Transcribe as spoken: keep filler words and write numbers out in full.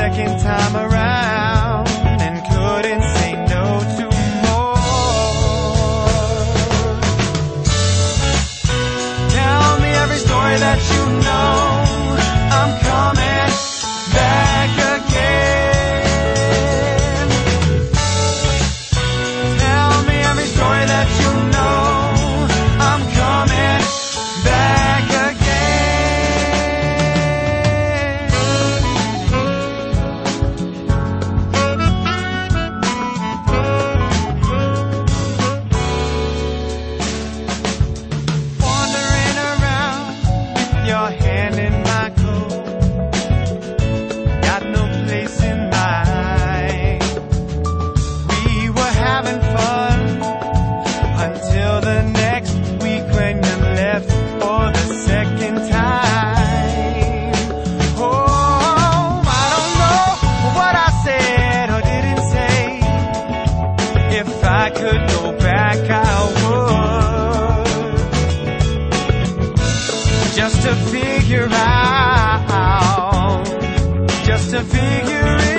second time around and couldn't say no to more. Tell me every story that you know, I'm coming back again. Tell me every story that you know, I'm coming back again. Wandering around, your hand in my coat, got no place in mind. We were having fun until the next week when you left for the second time. Oh, I don't know what I said or didn't say. If I could go back, I would, just to figure out, just to figure it